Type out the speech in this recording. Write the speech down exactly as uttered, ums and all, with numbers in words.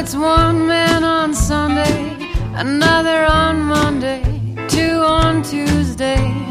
it's one man on Sunday, another on Monday, two on Tuesday.